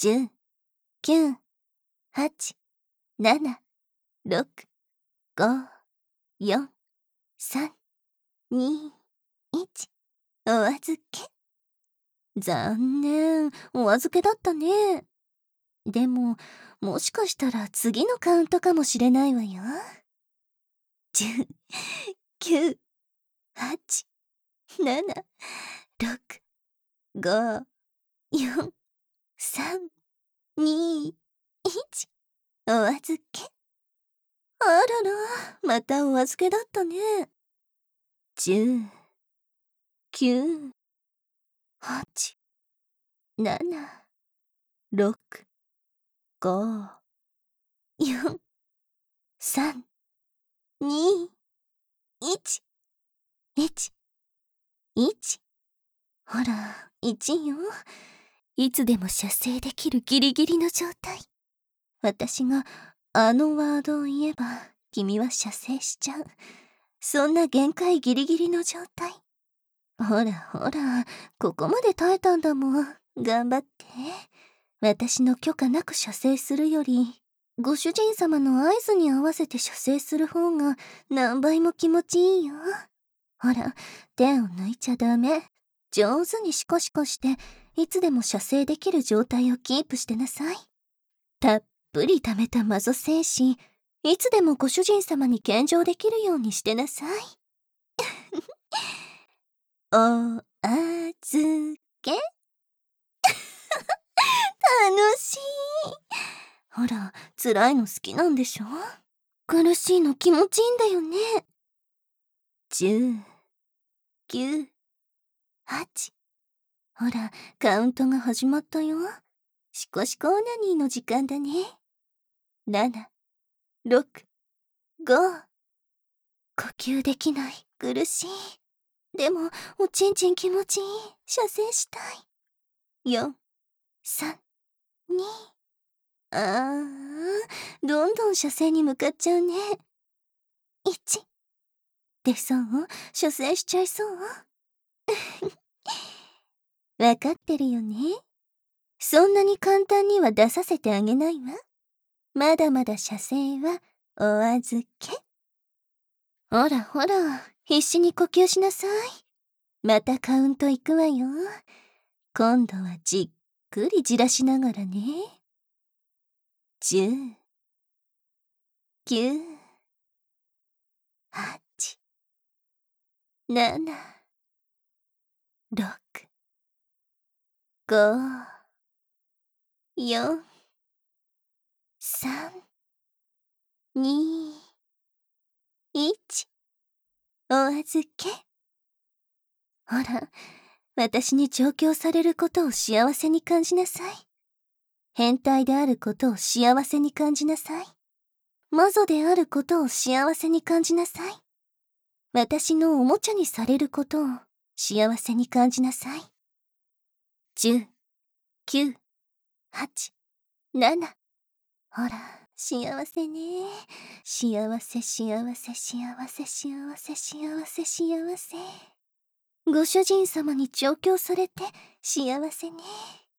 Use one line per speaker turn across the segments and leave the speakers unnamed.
10、9、8、7、6、5、4、3、2、1。お預け。残念、お預けだったね。でも、もしかしたら次のカウントかもしれないわよ。10、9、8、7、6、5、4、3、2、1。お預け。あらら、またお預けだったね。10、9、8、7、6、5、4、3、2、1、1、1。ほら、1よ。いつでも射精できるギリギリの状態。私があのワードを言えば、君は射精しちゃう。そんな限界ギリギリの状態。ほらほら、ここまで耐えたんだもん。頑張って。私の許可なく射精するより、ご主人様の合図に合わせて射精する方が何倍も気持ちいいよ。ほら、手を抜いちゃダメ。上手にシコシコして、いつでも射精できる状態をキープしてなさい。たっぷり溜めたマゾ精子、いつでもご主人様に献上できるようにしてなさい。お預け。楽しい。ほら、辛いの好きなんでしょ？苦しいの気持ちいいんだよね。10、9、8。ほら、カウントが始まったよ。シコシコオナニーの時間だね。7、6、5。呼吸できない。苦しい。でも、おちんちん気持ちいい。射精したい。4、3、2。どんどん射精に向かっちゃうね。1。出そう？射精しちゃいそう？わかってるよね。そんなに簡単には出させてあげないわ。まだまだ射精はお預け。ほらほら、必死に呼吸しなさい。またカウントいくわよ。今度はじっくりじらしながらね。10、9、8、7、6、5、4、3、2、1。お預け。ほら、私に調教されることを幸せに感じなさい。変態であることを幸せに感じなさい。マゾであることを幸せに感じなさい。私のおもちゃにされることを幸せに感じなさい。10、9、8、7。ほら、幸せね。幸せ、幸せ、幸せ、幸せ、幸せ、幸せ。ご主人様に調教されて幸せね。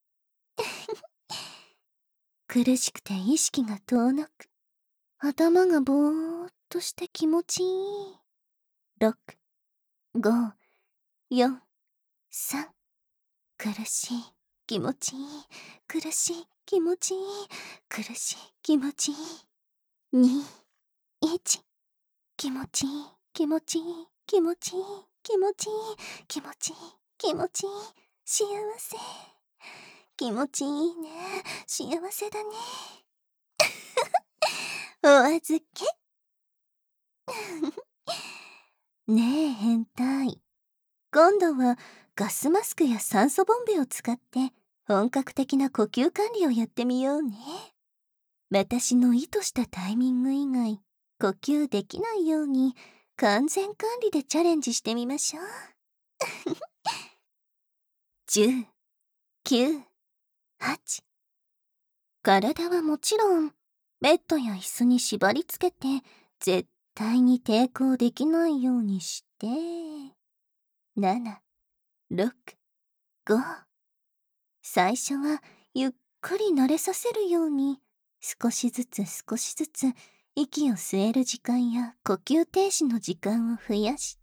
苦しくて意識が遠のく。頭がぼーっとして気持ちいい。6、5、4、3。苦しい、気持ちいい。苦しい、気持ちいい。苦しい、気持ちいい。2、1。気持ちいい、気持ちいい、気持ちいい、気持ちいい、気持ちいい、気持ちいい。幸せ。気持ちいいね。幸せだね。お預け。ねえ、変態。今度はガスマスクや酸素ボンベを使って本格的な呼吸管理をやってみようね。私の意図したタイミング以外呼吸できないように完全管理でチャレンジしてみましょう。10、9、8。体はもちろんベッドや椅子に縛り付けて絶対に抵抗できないようにして7、6、5。最初はゆっくり慣れさせるように、少しずつ息を吸える時間や呼吸停止の時間を増やして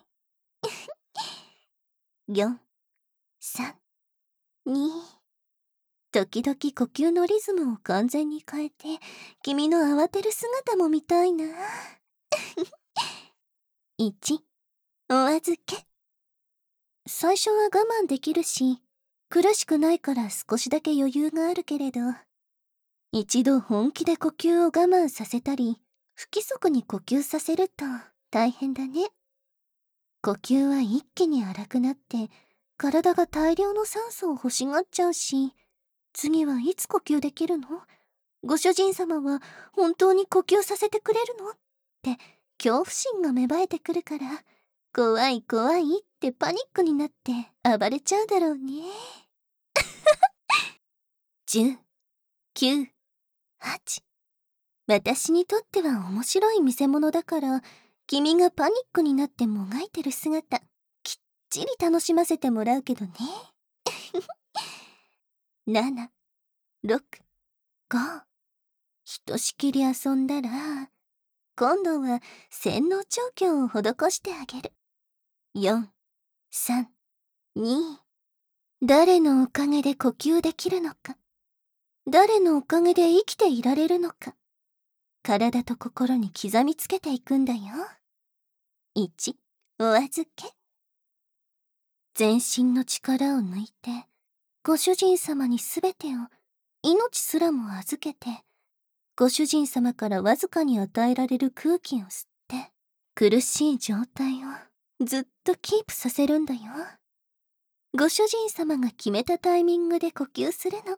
、4、3、2、時々呼吸のリズムを完全に変えて、君の慌てる姿も見たいな。1、お預け。最初は我慢できるし、苦しくないから少しだけ余裕があるけれど、一度本気で呼吸を我慢させたり、不規則に呼吸させると大変だね。呼吸は一気に荒くなって、体が大量の酸素を欲しがっちゃうし、次はいつ呼吸できるの？ご主人様は本当に呼吸させてくれるの？って恐怖心が芽生えてくるから、怖い怖いってパニックになって暴れちゃうだろうね。10、9、8。私にとっては面白い見せ物だから、君がパニックになってもがいてる姿、きっちり楽しませてもらうけどね。7、6、5。ひとしきり遊んだら、今度は洗脳調教を施してあげる。4、3、2。誰のおかげで呼吸できるのか。誰のおかげで生きていられるのか。体と心に刻みつけていくんだよ。1、お預け。全身の力を抜いて、ご主人様にすべてを、命すらも預けて、ご主人様からわずかに与えられる空気を吸って、苦しい状態をずっとキープさせるんだよ。ご主人様が決めたタイミングで呼吸するの。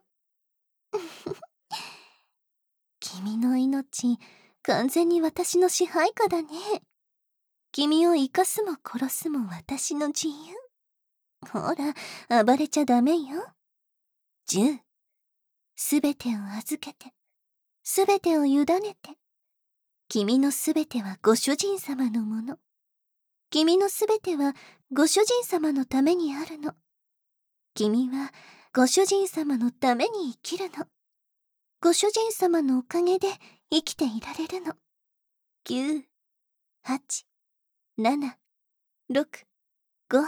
君の命、完全に私の支配下だね。君を生かすも殺すも私の自由。ほら、暴れちゃダメよ。10、すべてを預けて、すべてを委ねて。君のすべてはご主人様のもの。君のすべてはご主人様のためにあるの。君はご主人様のために生きるの。ご主人様のおかげで生きていられるの。9、8、7、6、5。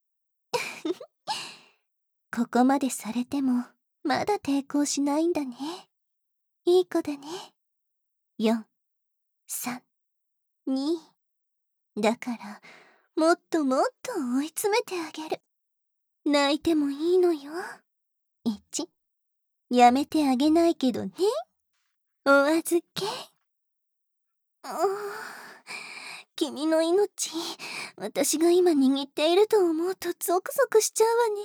ここまでされてもまだ抵抗しないんだね。いい子だね。4、3、2。だからもっともっと追い詰めてあげる。泣いてもいいのよ。1、やめてあげないけどね。お預け。君の命、私が今握っていると思うとゾクゾクしちゃうわね。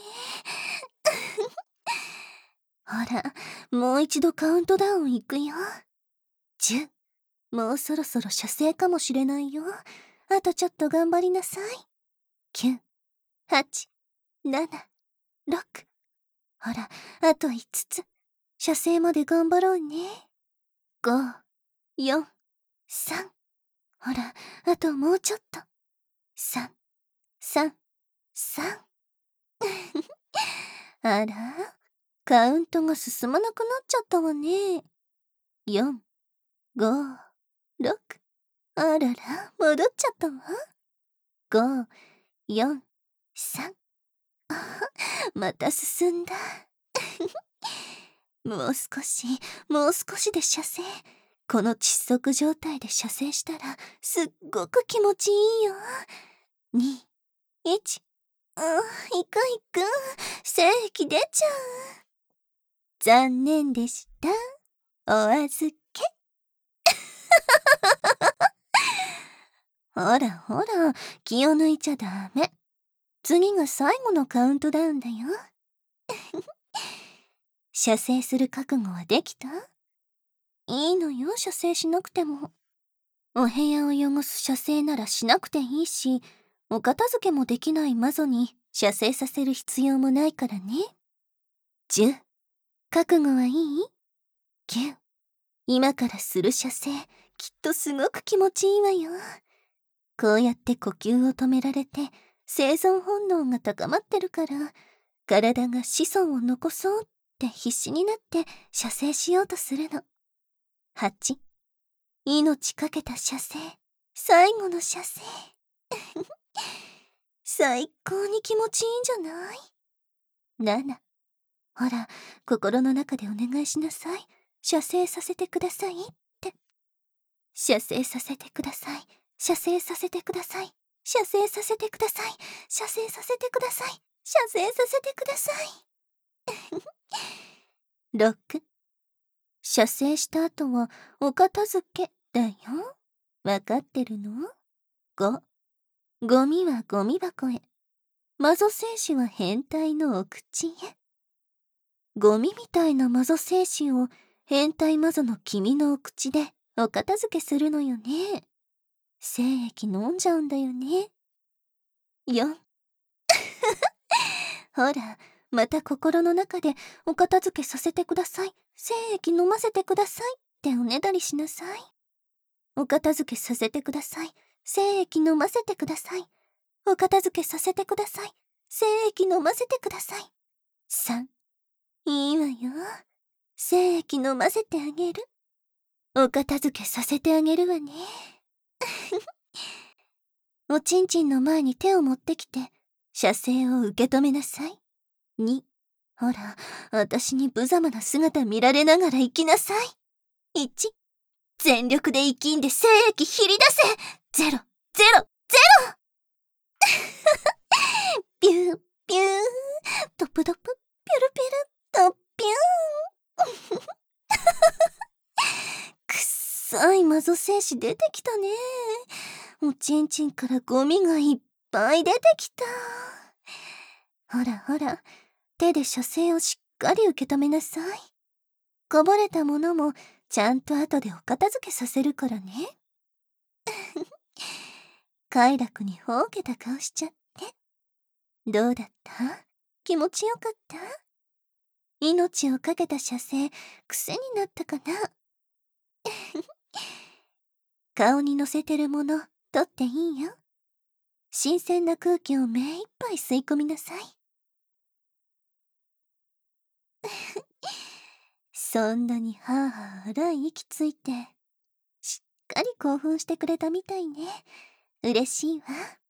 ほら、もう一度カウントダウンいくよ。10、もうそろそろ射精かもしれないよ。あとちょっと頑張りなさい。9、8、7、6。ほら、あと5つ。射精まで頑張ろうね。5、4、3。ほら、あともうちょっと。3、3、3。あら、カウントが進まなくなっちゃったわね。4、5、6。あらら、戻っちゃったわ。5、4、3。また進んだ。もう少し、もう少しで射精。この窒息状態で射精したら、すっごく気持ちいいよ。2、1。いくいく。精液出ちゃう。残念でした。お預け。ほらほら、気を抜いちゃダメ。次が最後のカウントダウンだよ。射精する覚悟はできた？いいのよ、射精しなくても。お部屋を汚す射精ならしなくていいし、お片付けもできない魔女に射精させる必要もないからね。10、覚悟はいい？ 9、今からする射精、きっとすごく気持ちいいわよ。こうやって呼吸を止められて、生存本能が高まってるから、体が子孫を残そうっって必死になって射精しようとするの。8、命かけた射精、最後の射精。最高に気持ちいいんじゃない？ 7、ほら、心の中でお願いしなさい。射精させてくださいって。射精させてください。射精させてください。射精させてください。射精させてください。射精させてください。6、射精した後はお片付けだよ。わかってるの？ 5、ゴミはゴミ箱へ。マゾ精子は変態のお口へ。ゴミみたいなマゾ精子を変態マゾの君のお口でお片付けするのよね。精液飲んじゃうんだよね。4、ほら、また心の中でお片付けさせてください。精液飲ませてくださいっておねだりしなさい。お片付けさせてください。精液飲ませてください。お片付けさせてください。精液飲ませてください。3、いいわよ。精液飲ませてあげる。お片付けさせてあげるわね。おちんちんの前に手を持ってきて、射精を受け止めなさい。2、ほら、私に無様な姿見られながら生きなさい。1、全力で生きんで精液ひり出せ。0、0、0。ピュー、ピュー、トプトプ、ピュルピュル、トピューン。くっさいマゾ精子出てきたね。おちんちんからゴミがいっぱい出てきた。ほらほら、手で射精をしっかり受け止めなさい。こぼれたものもちゃんと後でお片付けさせるからね。快楽にほうけた顔しちゃって。どうだった？気持ちよかった？命をかけた射精、癖になったかな？顔に乗せてるもの、取っていいよ。新鮮な空気を目いっぱい吸い込みなさい。そんなにはぁはぁ荒い息ついて、しっかり興奮してくれたみたいね。嬉しいわ。